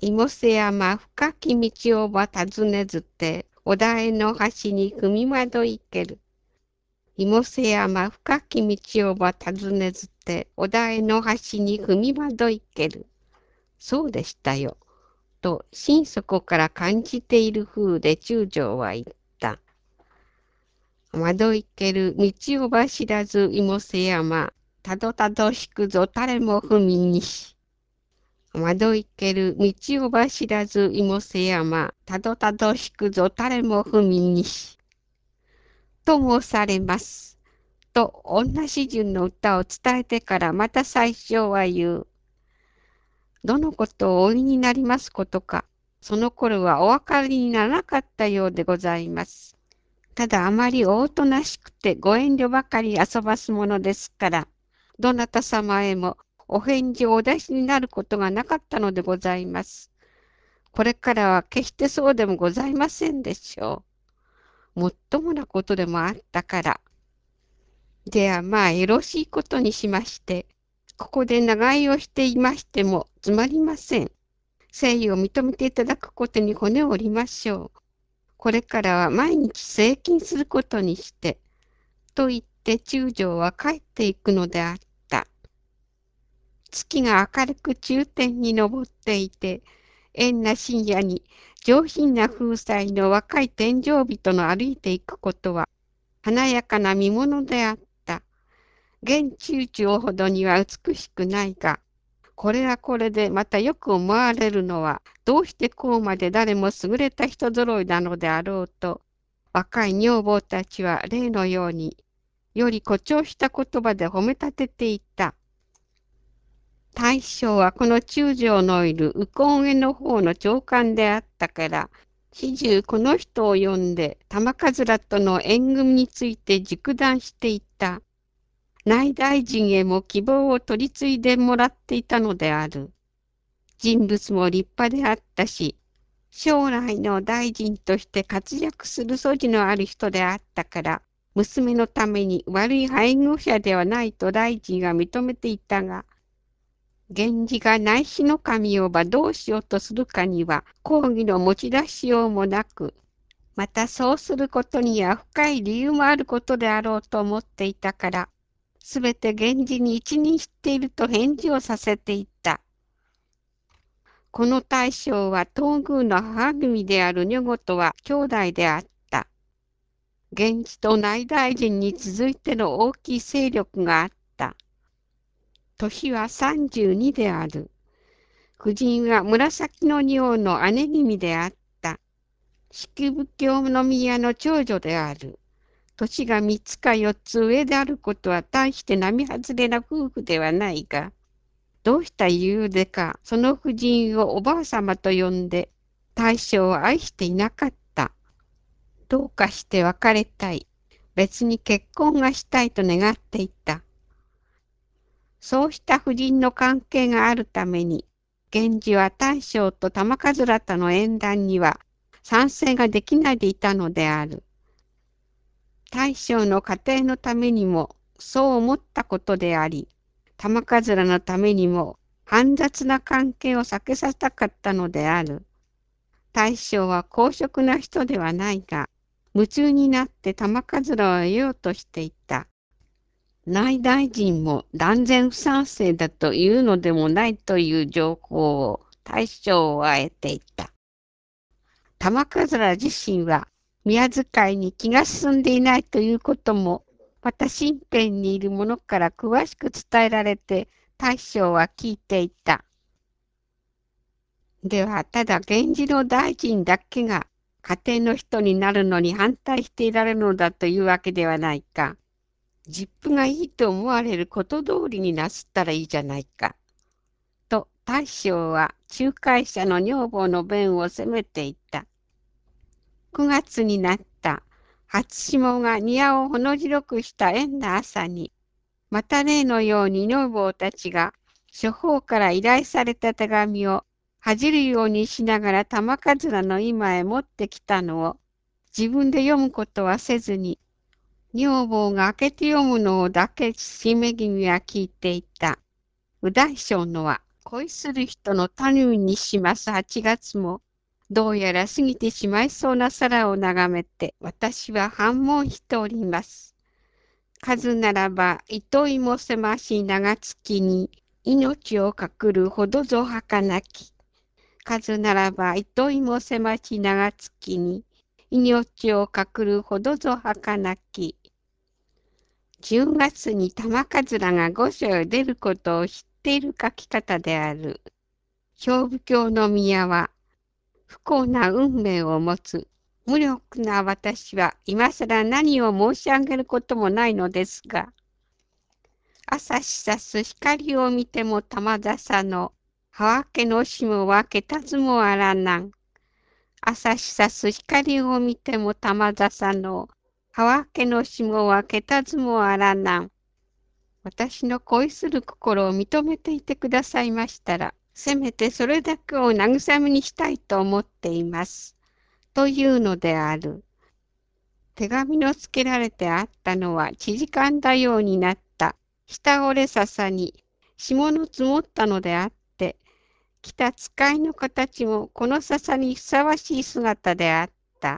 妹背山深き道をは尋ねずて、お題の端に踏み窓行ける。妹背山深き道をは尋ねずて、お題の端に踏み窓行ける。そうでしたよ。と、心底から感じている風で中将は言った。窓行ける道をば知らず妹背山、たどたどしくぞ誰も踏みにし。窓行ける道をば知らず妹背山、たどたどしくぞ誰も踏みにし。と申されます。と同じ順の歌を伝えてからまた最初は言う。どのことをお言いになりますことか、その頃はお分かりにならなかったようでございます。ただあまりおとなしくてご遠慮ばかり遊ばすものですから、どなた様へもお返事をお出しになることがなかったのでございます。これからは決してそうでもございませんでしょう。もっともなことでもあったから。ではまあよろしいことにしまして、ここで長居をしていましてもつまりません。誠意を認めていただくことに骨を折りましょう。これからは毎日請勤することにして、と言って中将は帰っていくのであった。月が明るく中天に昇っていて、縁な深夜に上品な風采の若い天井人の歩いていくことは、華やかな見物であった。現中将ほどには美しくないが、これはこれでまたよく思われるのは、どうしてこうまで誰も優れた人揃いなのであろうと、若い女房たちは例のように、より誇張した言葉で褒め立てていた。大将はこの中将のいる右近への方の長官であったから、始終この人を呼んで玉桂との縁組について熟談していた。内大臣へも希望を取り継いでもらっていたのである。人物も立派であったし、将来の大臣として活躍する素地のある人であったから、娘のために悪い配偶者ではないと大臣が認めていたが、源氏が内侍の神をばどうしようとするかには抗議の持ち出しようもなく、またそうすることには深い理由もあることであろうと思っていたから、すべて源氏に一任していると返事をさせていった。この大将は東宮の母君である女子とは兄弟であった。源氏と内大臣に続いての大きい勢力があった。年は32である。夫人は紫の仁王の姉君であった。式部京宮の長女である。年が3つか4つ上であることは大して並外れな夫婦ではないが、どうした理由でか、その夫人をおばあさまと呼んで、大将を愛していなかった。どうかして別れたい。別に結婚がしたいと願っていた。そうした夫人の関係があるために、源氏は大将と玉桂との縁談には賛成ができないでいたのである。大将の家庭のためにもそう思ったことであり、玉桂のためにも煩雑な関係を避けさせたかったのである。大将は公職な人ではないが、夢中になって玉桂を得ようとしていた。内大臣も断然不賛成だというのでもないという情報を大将は得ていた。玉桂自身は宮遣いに気が進んでいないということも、また身辺にいる者から詳しく伝えられて大将は聞いていた。では、ただ源氏の大臣だけが家庭の人になるのに反対していられるのだというわけではないか。実父がいいと思われること通りになすったらいいじゃないか。と大将は仲介者の女房の弁を責めていた。9月になった初霜が庭をほの白くした縁な朝に、また例のように女房たちが諸方から依頼された手紙を恥じるようにしながら玉桂の今へ持ってきたのを自分で読むことはせずに、女房が開けて読むのをだけ締め君は聞いていた。右大将のは恋する人の頼みにします8月も、どうやら過ぎてしまいそうな空を眺めて、私は反問しております。数ならば、糸いもせまし長月に、命をかくるほどぞ儚き。数ならば、糸いもせまし長月に、命をかくるほどぞ儚き。10月に玉かずらが御所へ出ることを知っている書き方である。兵部教の宮は、不幸な運命を持つ。無力な私は今更何を申し上げることもないのですが、朝しさす光を見ても玉笹の、は分けの霜はけたずもあらなん。朝しさす光を見ても玉笹の、は分けの霜はけたずもあらなん。私の恋する心を認めていてくださいましたら、せめてそれだけを慰めにしたいと思っています。というのである。手紙のつけられてあったのは、縮かんだようになった下折れ笹に霜の積もったのであって、来た使いの形もこの笹にふさわしい姿であった。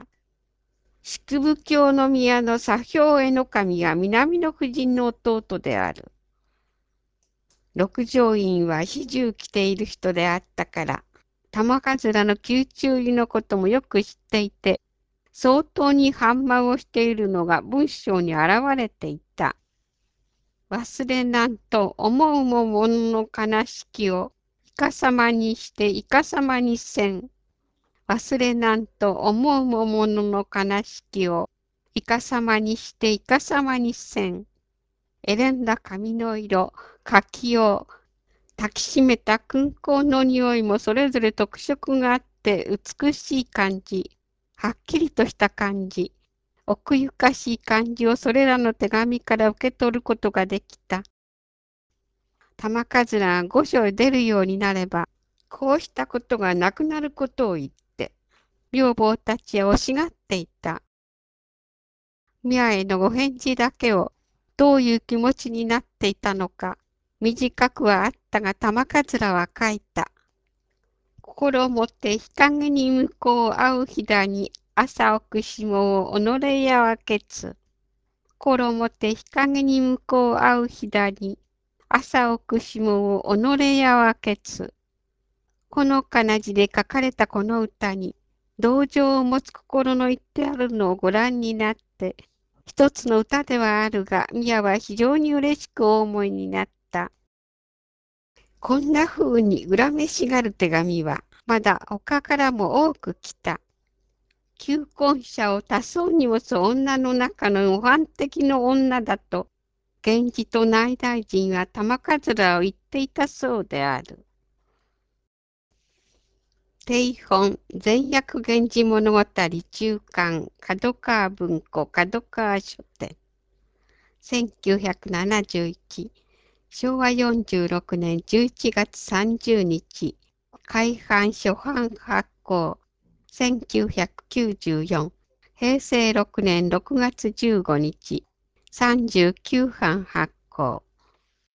宿部教の宮の左兵衛の神が南の夫人の弟である。六条院は始終来ている人であったから、玉桂の宮中入りのこともよく知っていて、相当に反慢をしているのが文章に現れていた。忘れなんと思うもものの悲しきをいかさまにしていかさまにせん。忘れなんと思うもものの悲しきをいかさまにしていかさまにせん。エレンダ髪の色、柿を抱きしめた燻香の匂いもそれぞれ特色があって美しい感じ、はっきりとした感じ、奥ゆかしい感じをそれらの手紙から受け取ることができた。玉桂が御所へ出るようになれば、こうしたことがなくなることを言って、女房たちへ惜しがっていた。宮へのご返事だけをどういう気持ちになっていたのか、短くはあったが玉桂は書いた。心もって日陰に向こう会う日だに朝置く霜を己やわけつ。心もって日陰に向こう会う日だに朝置く霜を己やわけつ。このかな字で書かれたこの歌に同情を持つ心の言ってあるのをご覧になって、一つの歌ではあるが、宮は非常に嬉しくお思いになった。こんな風に恨めしがる手紙は、まだ他からも多く来た。求婚者を多数に持つ女の中の模範的の女だと、源氏と内大臣は玉桂を言っていたそうである。定本前訳源氏物語中巻角川文庫角川書店1971昭和46年11月30日改版初版発行1994平成6年6月15日39版発行